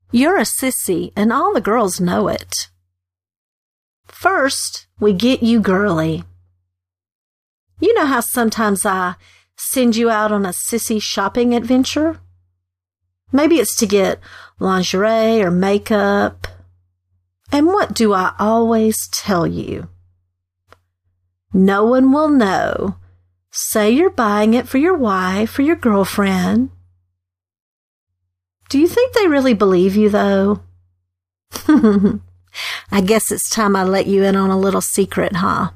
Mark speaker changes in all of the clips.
Speaker 1: You're a sissy, and all the girls know it. First, we get you girly. You know how sometimes I send you out on a sissy shopping adventure? Maybe it's to get lingerie or makeup. And what do I always tell you? No one will know. Say you're buying it for your wife or your girlfriend. Do you think they really believe you, though? I guess it's time I let you in on a little secret, huh?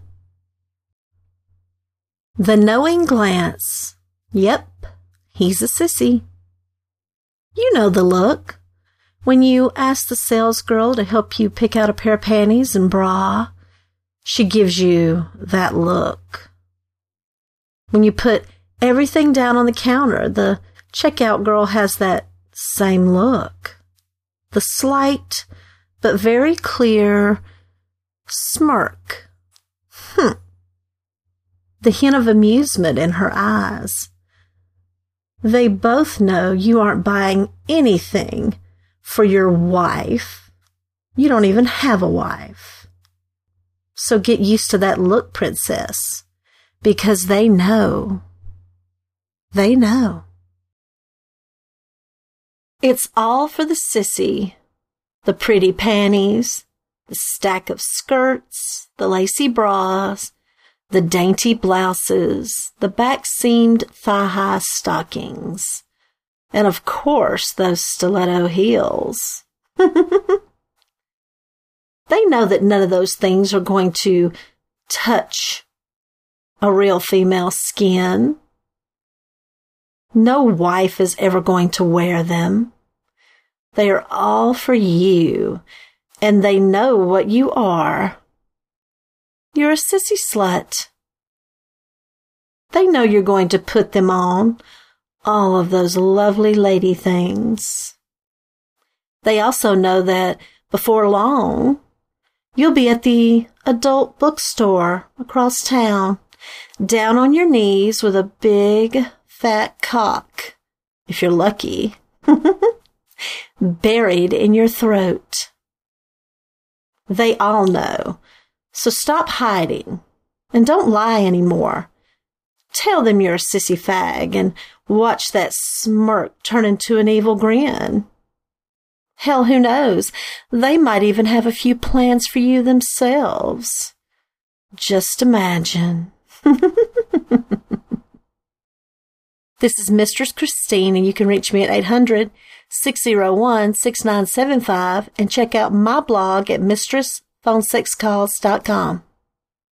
Speaker 1: The knowing glance. Yep, he's a sissy. You know the look. When you ask the salesgirl to help you pick out a pair of panties and bra, she gives you that look. When you put everything down on the counter, the checkout girl has that same look. The slight but very clear smirk. The hint of amusement in her eyes. They both know you aren't buying anything for your wife. You don't even have a wife. So get used to that look, princess, because they know. They know. It's all for the sissy. The pretty panties, the stack of skirts, the lacy bras, the dainty blouses, the back-seamed thigh-high stockings, and of course those stiletto heels. They know that none of those things are going to touch a real female's skin. No wife is ever going to wear them. They are all for you, and they know what you are. You're a sissy slut. They know you're going to put them on, all of those lovely lady things. They also know that before long, you'll be at the adult bookstore across town, down on your knees with a big, fat cock, if you're lucky, buried in your throat. They all know. So stop hiding and don't lie anymore. Tell them you're a sissy fag and watch that smirk turn into an evil grin. Hell, who knows? They might even have a few plans for you themselves. Just imagine. This is Mistress Christine, and you can reach me at 800-601-6975 and check out my blog at mistressphonesexcalls.com.